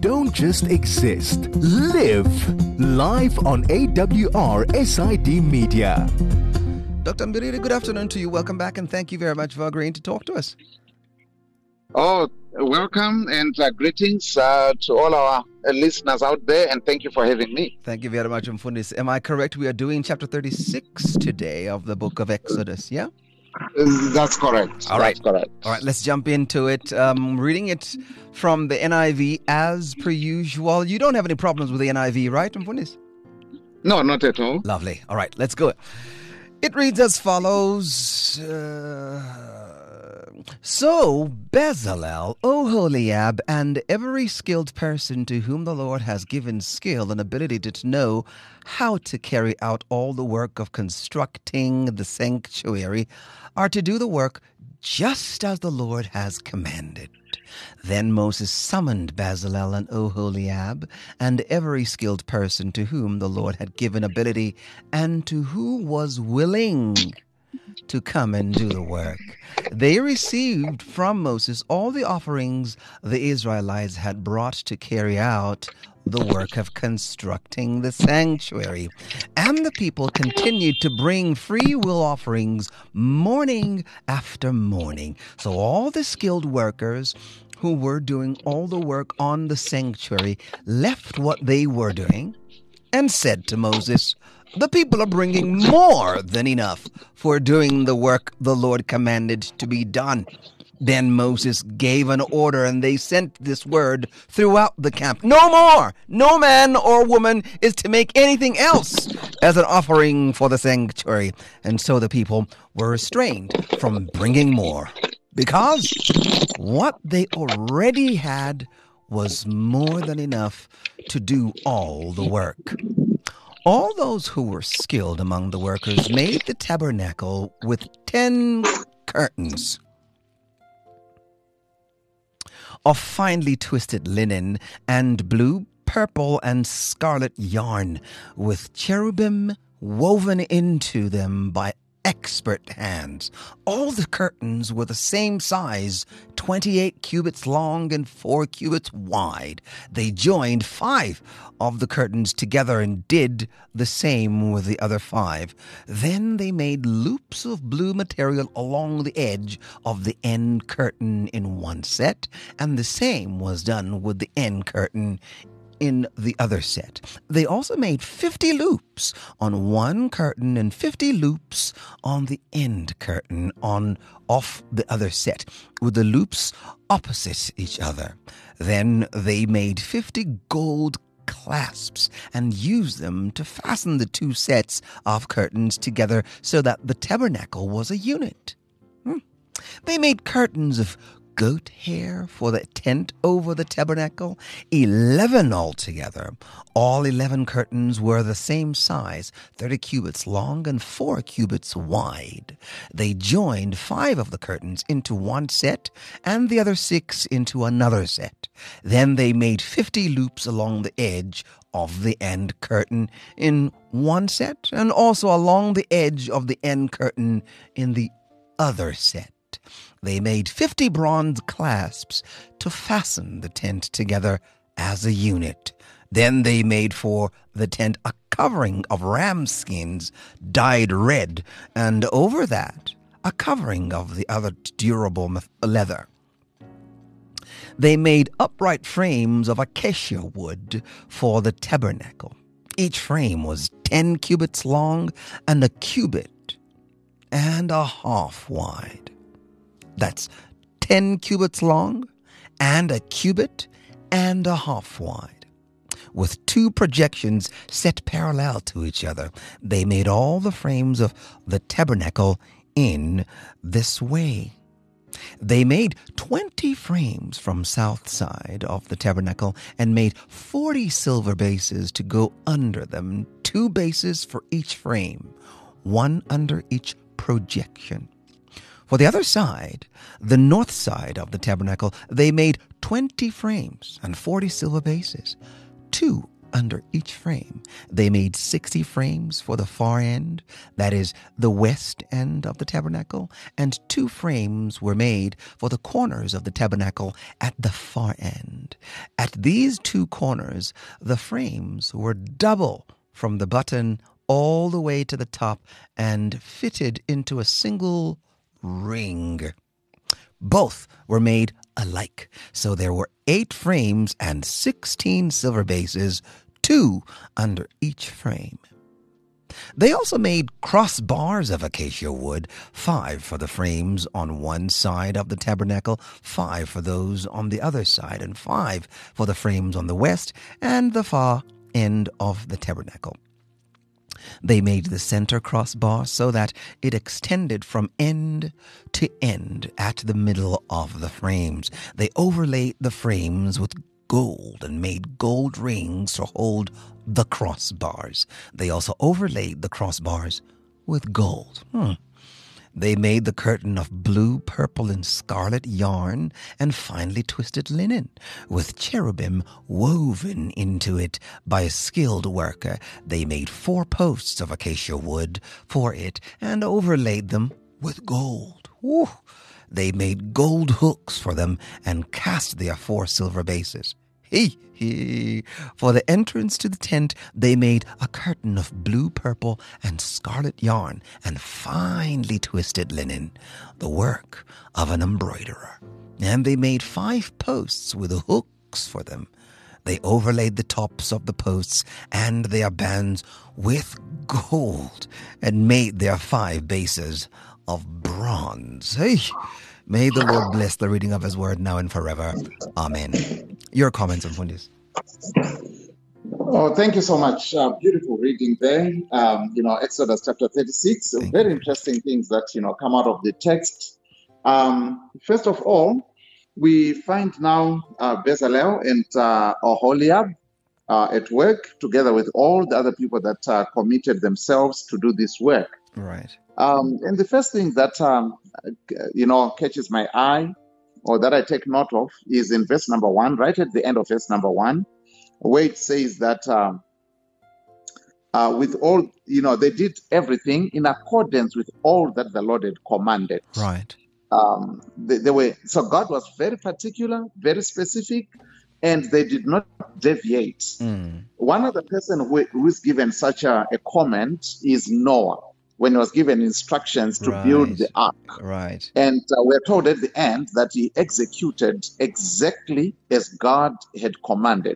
don't just exist, live. Live on AWR SID Media. Dr. Mbiriri, good afternoon to you. Welcome back, and thank you very much for agreeing to talk to us. Oh, welcome and greetings to all our listeners out there, and thank you for having me. Thank you very much, Mfundisi. Am I correct? We are doing chapter 36 today of the book of Exodus, yeah? That's correct. All right. That's correct. All right, let's jump into it. Reading it from the NIV as per usual. You don't have any problems with the NIV, right, Mfundisi? No, not at all. Lovely. All right, let's go. It reads as follows. So Bezalel, Oholiab, and every skilled person to whom the Lord has given skill and ability to know how to carry out all the work of constructing the sanctuary are to do the work just as the Lord has commanded. Then Moses summoned Bezalel and Oholiab and every skilled person to whom the Lord had given ability and to who was willing to come and do the work. They received from Moses all the offerings the Israelites had brought to carry out the work of constructing the sanctuary. And the people continued to bring free will offerings morning after morning. So all the skilled workers who were doing all the work on the sanctuary left what they were doing and said to Moses, "The people are bringing more than enough for doing the work the Lord commanded to be done." Then Moses gave an order, and they sent this word throughout the camp: "No more! No man or woman is to make anything else as an offering for the sanctuary." And so the people were restrained from bringing more, because what they already had was more than enough to do all the work. All those who were skilled among the workers made the tabernacle with 10 curtains of finely twisted linen and blue, purple, and scarlet yarn, with cherubim woven into them by expert hands. All the curtains were the same size, 28 cubits long and 4 cubits wide. They joined 5 of the curtains together and did the same with the other 5. Then they made loops of blue material along the edge of the end curtain in one set, and the same was done with the end curtain in the other set. They also made 50 loops on one curtain and 50 loops on the end curtain off the other set, with the loops opposite each other. Then they made 50 gold clasps and used them to fasten the 2 sets of curtains together so that the tabernacle was a unit. They made curtains of goat hair for the tent over the tabernacle, 11 altogether. All 11 curtains were the same size, 30 cubits long and 4 cubits wide. They joined 5 of the curtains into one set and the other 6 into another set. Then they made 50 loops along the edge of the end curtain in one set, and also along the edge of the end curtain in the other set. They made 50 bronze clasps to fasten the tent together as a unit. Then they made for the tent a covering of ram skins dyed red, and over that a covering of the other durable leather. They made upright frames of acacia wood for the tabernacle. Each frame was 10 cubits long and a cubit and a half wide. That's 10 cubits long and a cubit and a half wide, with 2 projections set parallel to each other. They made all the frames of the tabernacle in this way. They made 20 frames from south side of the tabernacle and made 40 silver bases to go under them, 2 bases for each frame, 1 under each projection. For the other side, the north side of the tabernacle, they made 20 frames and 40 silver bases, 2 under each frame. They made 60 frames for the far end, that is, the west end of the tabernacle, and 2 frames were made for the corners of the tabernacle at the far end. At these 2 corners, the frames were double from the button all the way to the top and fitted into a single ring. Both were made alike, so there were 8 frames and 16 silver bases, 2 under each frame. They also made crossbars of acacia wood, 5 for the frames on one side of the tabernacle, 5 for those on the other side, and 5 for the frames on the west and the far end of the tabernacle. They made the center crossbar so that it extended from end to end at the middle of the frames. They overlaid the frames with gold and made gold rings to hold the crossbars. They also overlaid the crossbars with gold. They made the curtain of blue, purple, and scarlet yarn and finely twisted linen, with cherubim woven into it by a skilled worker. They made 4 posts of acacia wood for it and overlaid them with gold. Woo! They made gold hooks for them and cast their 4 silver bases. For the entrance to the tent, they made a curtain of blue, purple, and scarlet yarn and finely twisted linen, the work of an embroiderer. And they made 5 posts with hooks for them. They overlaid the tops of the posts and their bands with gold and made their 5 bases of bronze. May the Lord bless the reading of His word now and forever. Amen. Your comments on this? Oh, thank you so much. Beautiful reading there. Exodus chapter 36. Very interesting things that, come out of the text. First of all, we find now Bezalel and Oholiab at work together with all the other people that committed themselves to do this work. Right. And the first thing that, catches my eye or that I take note of is in verse number 1, right at the end of verse number 1, where it says that with all, they did everything in accordance with all that the Lord had commanded. Right. So God was very particular, very specific, and they did not deviate. One other person who is given such a comment is Noah, when he was given instructions to build the ark. Right. And we're told at the end that he executed exactly as God had commanded.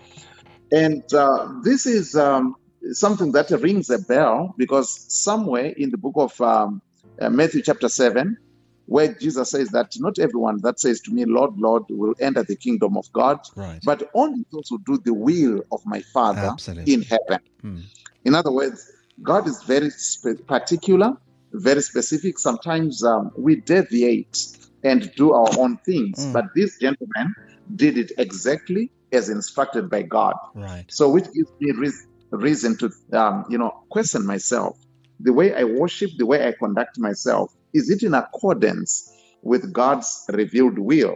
And this is something that rings a bell, because somewhere in the book of Matthew chapter 7, where Jesus says that not everyone that says to me, Lord, Lord, will enter the kingdom of God, but only those who do the will of my Father in heaven. In other words, God is very particular, very specific. Sometimes we deviate and do our own things, but this gentleman did it exactly as instructed by God. Right. So which gives me reason to, question myself. The way I worship, the way I conduct myself, is it in accordance with God's revealed will?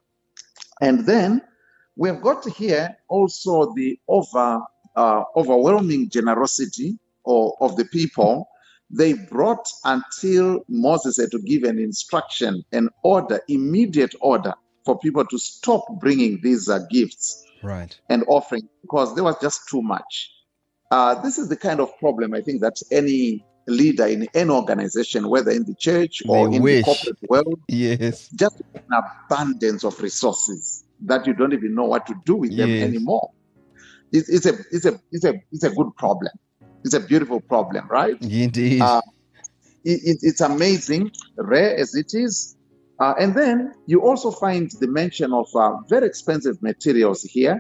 And then we've got here also the overwhelming generosity of the people. They brought until Moses had to give an instruction, an order, immediate order for people to stop bringing these gifts and offerings, because there was just too much. This is the kind of problem I think that any leader in any organization, whether in the church or in the corporate world, just an abundance of resources that you don't even know what to do with them anymore. It's a good problem. It's a beautiful problem, right? Indeed. It's amazing, rare as it is. And then you also find the mention of very expensive materials here.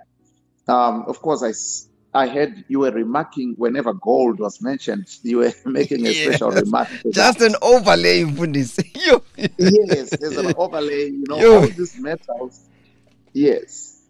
Of course, I heard you were remarking whenever gold was mentioned, you were making a special remark. Just an overlay, Fundis. Yes, there's an overlay, all these metals. Yes.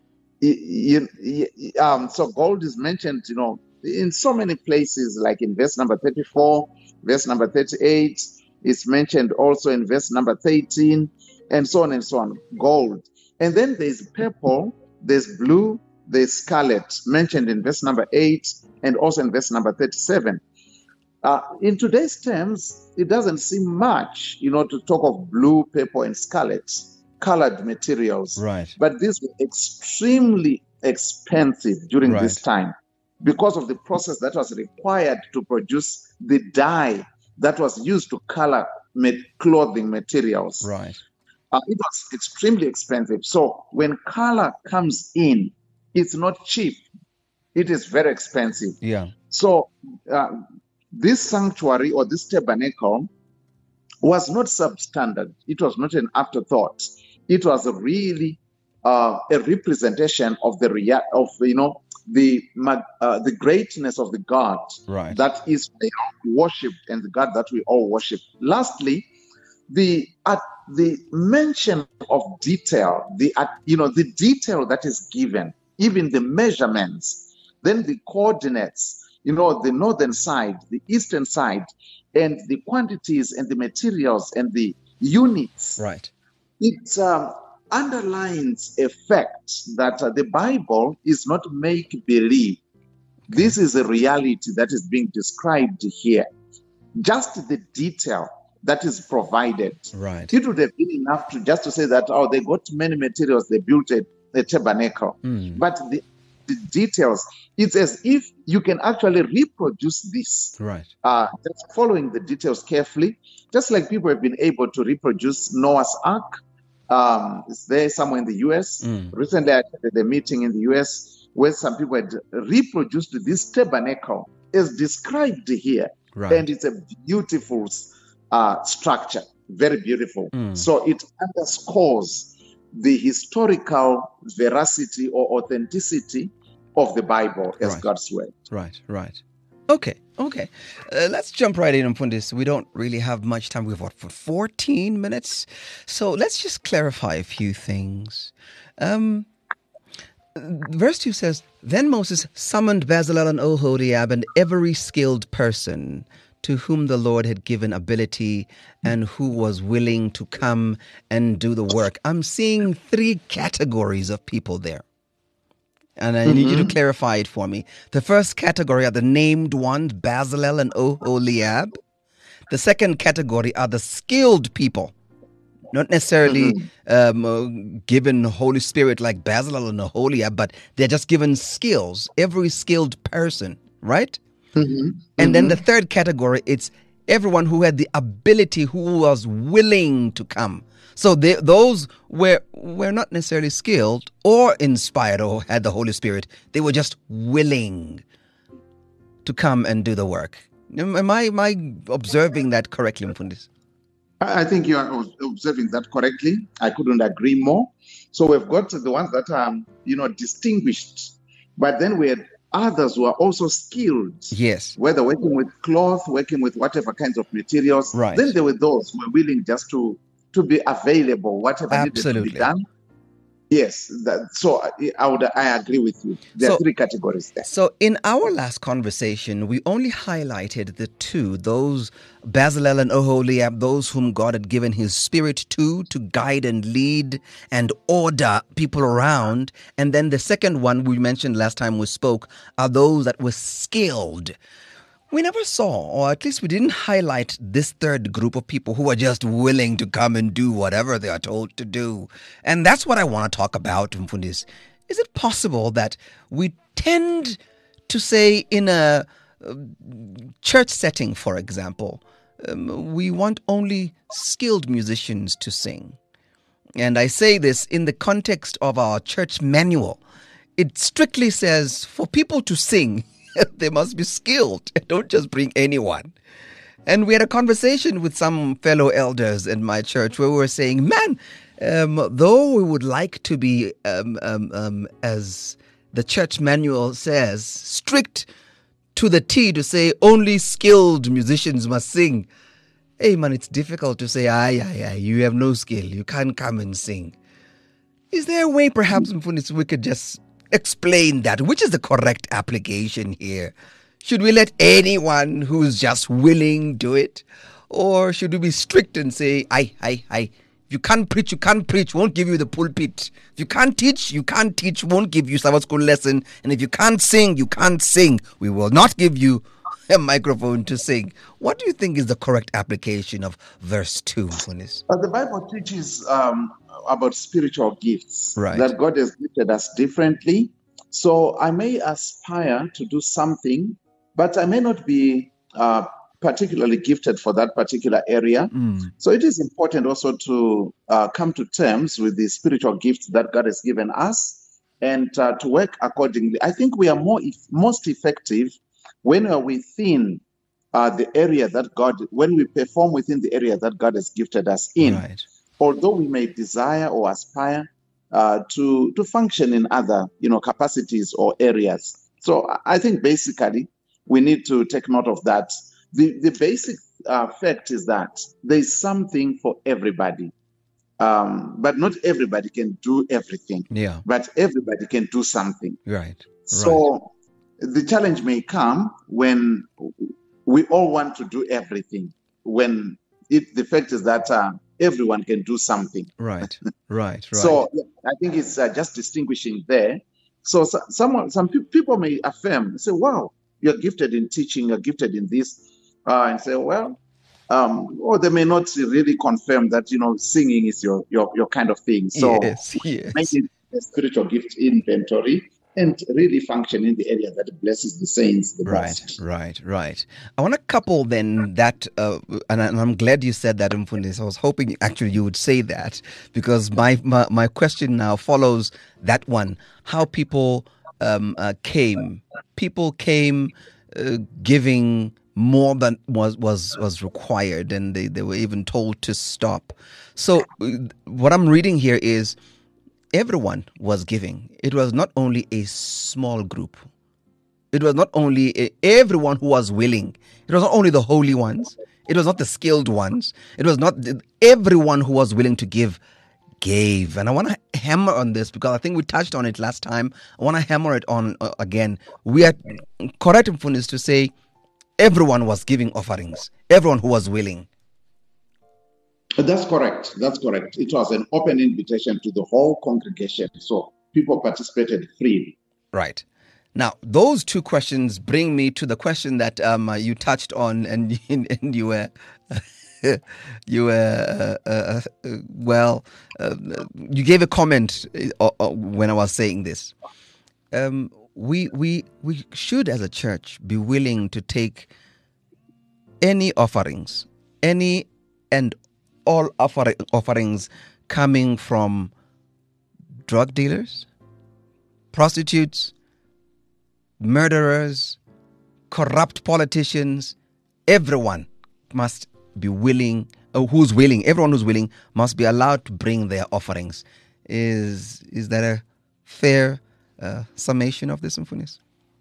So gold is mentioned, in so many places, like in verse number 34, verse number 38, it's mentioned also in verse number 13, and so on and so on, gold. And then there's purple, there's blue, the scarlet mentioned in verse number 8 and also in verse number 37. In today's terms, it doesn't seem much, to talk of blue, purple, and scarlet colored materials. Right. But these were extremely expensive during this time because of the process that was required to produce the dye that was used to color clothing materials. Right. It was extremely expensive. So when color comes in, it's not cheap. It is very expensive. Yeah. So this sanctuary or this tabernacle was not substandard. It was not an afterthought. It was really a representation of the greatness of the God that is worshipped and the God that we all worship. Lastly, the mention of detail, the detail that is given, even the measurements, then the coordinates, the northern side, the eastern side, and the quantities and the materials and the units. Right. It underlines a fact that the Bible is not make-believe. This is a reality that is being described here. Just the detail that is provided. Right. It would have been enough to say that, they got many materials, they built a tabernacle. But the details, it's as if you can actually reproduce this. Right. Just following the details carefully, just like people have been able to reproduce Noah's Ark. It's there somewhere in the U.S. Recently, I attended a meeting in the U.S. where some people had reproduced this tabernacle as described here. Right. And it's a beautiful structure, very beautiful. So it underscores the historical veracity or authenticity of the Bible as God's word. Right. Okay. Let's jump right in, Mfundisi. We don't really have much time. We've for 14 minutes. So let's just clarify a few things. Verse 2 says, Then Moses summoned Bezalel and Oholiab and every skilled person to whom the Lord had given ability and who was willing to come and do the work. I'm seeing 3 categories of people there. And I need you to clarify it for me. The first category are the named ones, Bezalel and Oholiab. The second category are the skilled people, not necessarily given Holy Spirit like Bezalel and Oholiab, but they're just given skills, every skilled person, right? And then the third category, it's everyone who had the ability, who was willing to come. So those were not necessarily skilled or inspired or had the Holy Spirit. They were just willing to come and do the work. Am I observing that correctly, Mfundisi? I think you are observing that correctly. I couldn't agree more. So we've got the ones that are, distinguished, but then we had others who are also skilled. Yes. Whether working with cloth, working with whatever kinds of materials. Right. Then there were those who were willing just to be available, whatever needed to be done. Yes. I agree with you. There are 3 categories there. So in our last conversation, we only highlighted the 2, those Bezalel and Oholiab, those whom God had given his spirit to guide and lead and order people around. And then the second one we mentioned last time we spoke are those that were skilled. We never saw, or at least we didn't highlight this third group of people who are just willing to come and do whatever they are told to do. And that's what I want to talk about, Mfundisi. Is it possible that we tend to say in a church setting, for example, we want only skilled musicians to sing? And I say this in the context of our church manual. It strictly says for people to sing, they must be skilled. Don't just bring anyone. And we had a conversation with some fellow elders in my church where we were saying, though we would like to be, as the church manual says, strict to the T to say only skilled musicians must sing. Hey, man, it's difficult to say, you have no skill. You can't come and sing. Is there a way, perhaps, Mfundisi, we could just explain that? Which is the correct application here? Should we let anyone who's just willing do it? Or should we be strict and say, If you can't preach, you can't preach. Won't give you the pulpit. If you can't teach, you can't teach. Won't give you Sabbath school lesson. And if you can't sing, you can't sing. We will not give you a microphone to sing. What do you think is the correct application of verse 2, Mfundisi? The Bible teaches about spiritual gifts, Right. that God has gifted us differently. So I may aspire to do something, but I may not be particularly gifted for that particular area. So it is important also to come to terms with the spiritual gifts that God has given us and to work accordingly. I think we are most effective when we are within the area that when we perform within the area that God has gifted us in. Right. Although we may desire or aspire to function in other, capacities or areas. So I think basically we need to take note of that. The basic fact is that there is something for everybody, but not everybody can do everything. Yeah. But everybody can do something. Right. So the challenge may come when we all want to do everything. When the fact is that everyone can do something. Right. So I think it's just distinguishing there. So some people may affirm, say, "Wow, you're gifted in teaching, you're gifted in this," and say, "Well," or they may not really confirm that singing is your kind of thing. So yes. making a spiritual gift inventory and really function in the area that blesses the saints the best. Right. I want to couple then that, and I'm glad you said that, Mfundisi. I was hoping actually you would say that, because my question now follows that one. How people came. People came giving more than was required, and they were even told to stop. So what I'm reading here is everyone was giving. It was not only a small group. It was not only everyone who was willing. It was not only the holy ones. It was not the skilled ones. It was not everyone who was willing to give gave. And I want to hammer on this because I think we touched on it last time. I want to hammer it on again. We are correct, Mfundisi, to say everyone was giving offerings. Everyone who was willing. That's correct. It was an open invitation to the whole congregation. So people participated freely. Right. Now, those two questions bring me to the question that you touched on, and you were, you gave a comment when I was saying this. We should, as a church, be willing to take any offerings, any and all offerings coming from drug dealers, prostitutes, murderers, corrupt politicians. Everyone must be willing, everyone who's willing must be allowed to bring their offerings. Is that a fair summation of this, Mfundisi?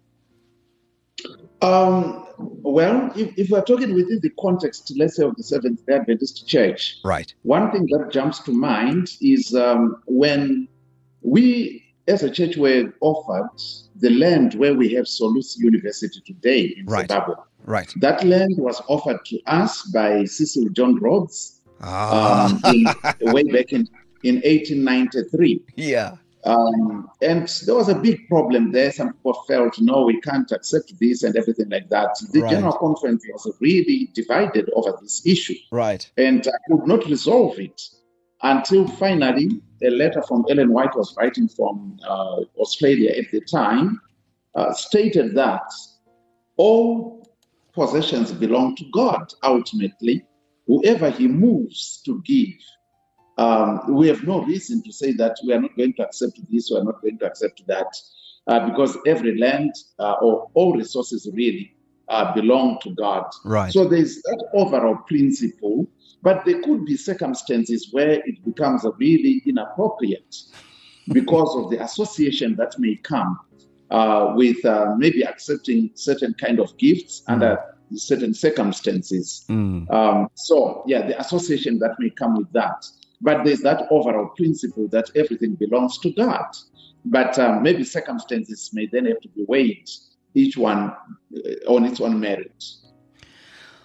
Well, if we're talking within the context, let's say, of the Seventh-day Adventist Church, right. One thing that jumps to mind is when we, as a church, were offered the land where we have Solusi University today in Zimbabwe. Right. That land was offered to us by Cecil John Rhodes way back in 1893. Yeah. And there was a big problem there. Some people felt, no, we can't accept this and everything like that. The General Conference was really divided over this issue. Right. And could not resolve it until finally a letter from Ellen White was writing from Australia at the time, stated that all possessions belong to God ultimately. Whoever he moves to give, we have no reason to say that we are not going to accept this, we are not going to accept that, because every land or all resources really belong to God. Right. So there's that overall principle, but there could be circumstances where it becomes really inappropriate because of the association that may come with maybe accepting certain kind of gifts under certain circumstances. The association that may come with that. But there's that overall principle that everything belongs to God. But maybe circumstances may then have to be weighed, each one on its own merit.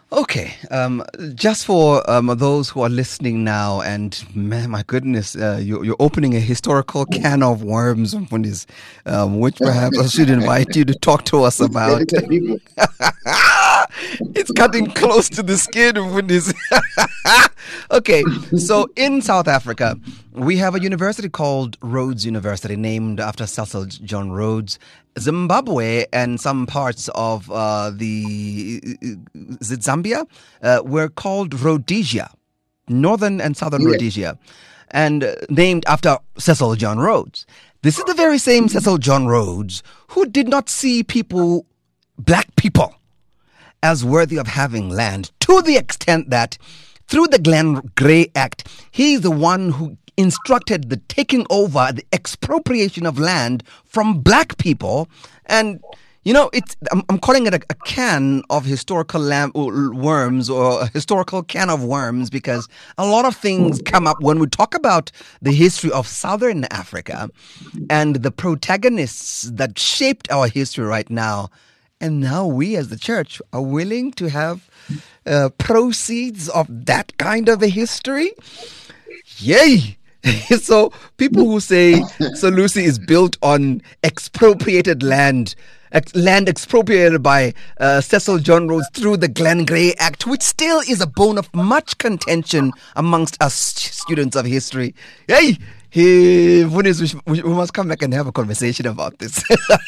Okay, just for those who are listening now, and man, my goodness, you're opening a historical can of worms, which perhaps I should invite you to talk to us about. It's a big one. It's cutting close to the skin. Okay, so in South Africa, we have a university called Rhodes University, named after Cecil John Rhodes. Zimbabwe and some parts of Zambia were called Rhodesia, Northern and Southern Rhodesia, and named after Cecil John Rhodes. This is the very same Cecil John Rhodes who did not see black people, as worthy of having land, to the extent that through the Glenn Gray Act, he's the one who instructed the taking over, the expropriation of land from black people. And, I'm calling it a can of historical worms, or a historical can of worms, because a lot of things come up when we talk about the history of Southern Africa and the protagonists that shaped our history right now. And now we as the church are willing to have proceeds of that kind of a history. Yay! So people who say Sir Lucy is built on expropriated land expropriated by Cecil John Rhodes through the Glenn Gray Act, which still is a bone of much contention amongst us students of history. Hey! We must come back and have a conversation about this.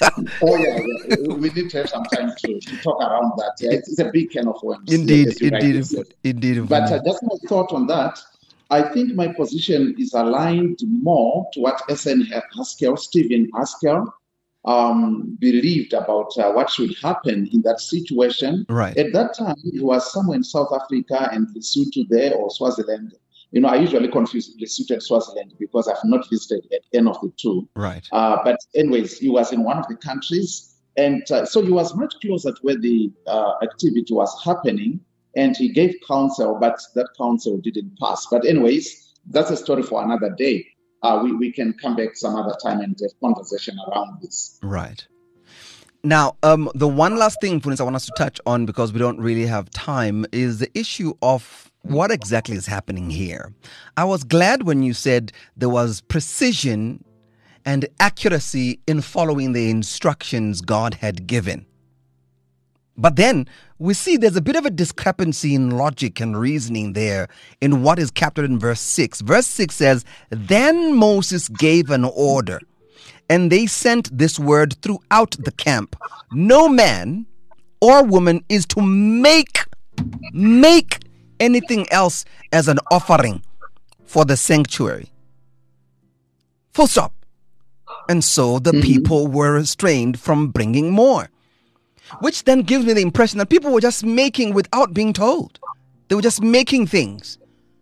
We need to have some time to talk around that. Yeah, it's a big can of worms. Indeed. But just my thought on that, I think my position is aligned more to what Stephen Haskell, believed about what should happen in that situation. Right. At that time, he was somewhere in South Africa and Lesotho there, or Swaziland. I usually confuse Lesotho and Swaziland because I've not visited any of the two. Right. But anyways, he was in one of the countries. And so he was much closer to where the activity was happening. And he gave counsel, but that counsel didn't pass. But anyways, that's a story for another day. We can come back some other time and have conversation around this. Right. Now, the one last thing, Mfundisi, I want us to touch on, because we don't really have time, is the issue of what exactly is happening here. I was glad when you said there was precision and accuracy in following the instructions God had given. But then we see there's a bit of a discrepancy in logic and reasoning there in what is captured in verse 6. Verse 6 says, "Then Moses gave an order, and they sent this word throughout the camp. No man or woman is to make anything else as an offering for the sanctuary." Full stop. And so the people were restrained from bringing more. Which then gives me the impression that people were just making without being told. They were just making things.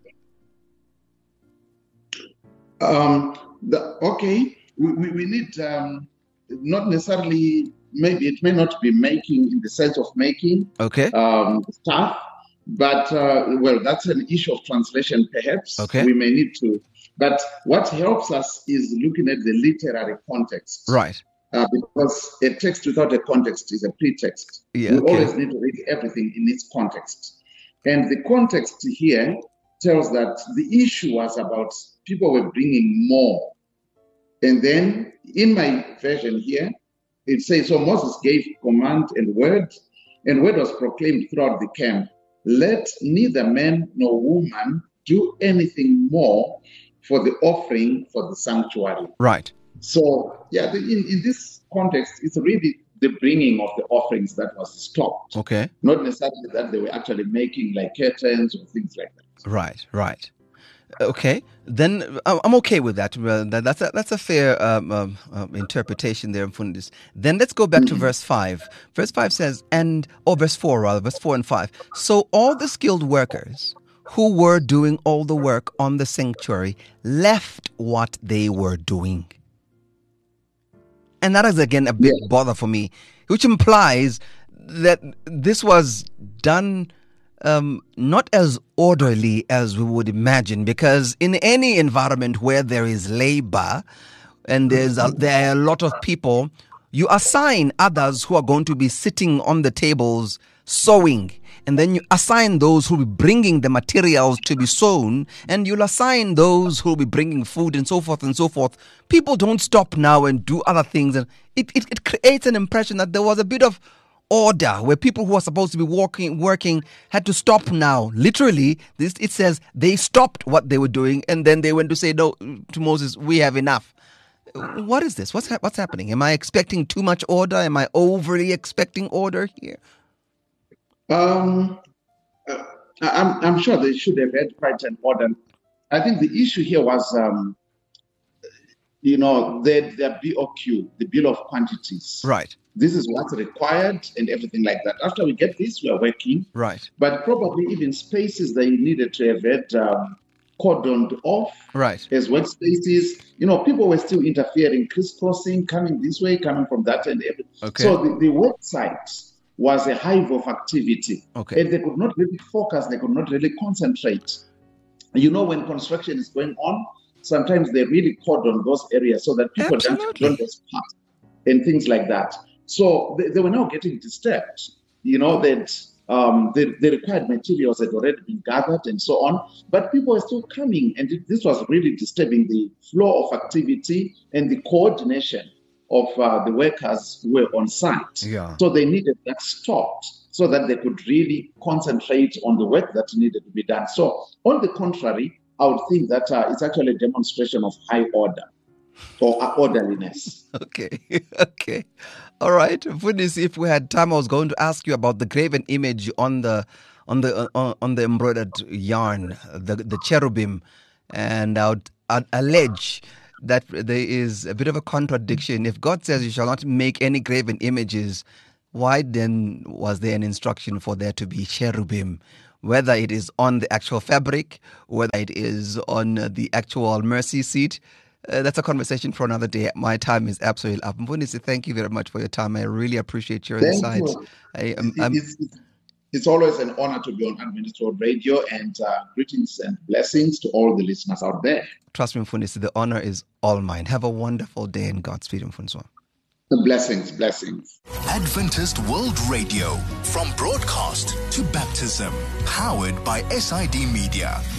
We need not necessarily, maybe it may not be making in the sense of making stuff, but that's an issue of translation perhaps. Okay. We may need to. But what helps us is looking at the literary context. Right. Because a text without a context is a pretext. We always need to read everything in its context. And the context here tells that the issue was about people were bringing more. And then in my version here, it says, so Moses gave command and word was proclaimed throughout the camp. Let neither man nor woman do anything more for the offering for the sanctuary. Right. So, in this context, it's really the bringing of the offerings that was stopped. Okay. Not necessarily that they were actually making like curtains or things like that. Right. Okay. Then I'm okay with that. That's a fair interpretation there, Mfundisi. Then let's go back to verse 5. Verse 5 says, verse 4 and 5. So all the skilled workers who were doing all the work on the sanctuary left what they were doing. And that is, again, a big bother for me, which implies that this was done not as orderly as we would imagine, because in any environment where there is labor and there are a lot of people, you assign others who are going to be sitting on the tables sowing. And then you assign those who will be bringing the materials to be sown, and you'll assign those who will be bringing food and so forth and so forth. People don't stop now and do other things. And it creates an impression that there was a bit of order where people who are supposed to be working had to stop now. Literally, it says they stopped what they were doing, and then they went to say no to Moses, we have enough. What is this? What's happening? Am I expecting too much order? Am I overly expecting order here? I'm sure they should have had quite an order. I think the issue here was, the BOQ, the Bill of Quantities. Right. This is what's required and everything like that. After we get this, we are working. Right. But probably even spaces they needed to have had cordoned off. Right. As workspaces. People were still interfering, crisscrossing, coming this way, coming from that and everything. Okay. So the website was a hive of activity. Okay. And they could not really focus, they could not really concentrate. When construction is going on, sometimes they really cordon those areas so that people don't just pass and things like that. So they were now getting disturbed, that the required materials had already been gathered and so on, but people were still coming, and this was really disturbing the flow of activity and the coordination of the workers who were on site. Yeah. So they needed that stopped so that they could really concentrate on the work that needed to be done. So on the contrary, I would think that it's actually a demonstration of high order or orderliness. Okay. All right. Mfundisi, if we had time, I was going to ask you about the graven image on the embroidered yarn, the cherubim, and I'd allege that there is a bit of a contradiction. If God says you shall not make any graven images, why then was there an instruction for there to be cherubim? Whether it is on the actual fabric, whether it is on the actual mercy seat, that's a conversation for another day. My time is absolutely up. Mfundisi, thank you very much for your time. I really appreciate your insights. It's always an honor to be on Adventist World Radio, and greetings and blessings to all the listeners out there. Trust me, Mfundisi, the honor is all mine. Have a wonderful day in Godspeed, Mfundisi. Blessings. Adventist World Radio, from broadcast to baptism, powered by SID Media.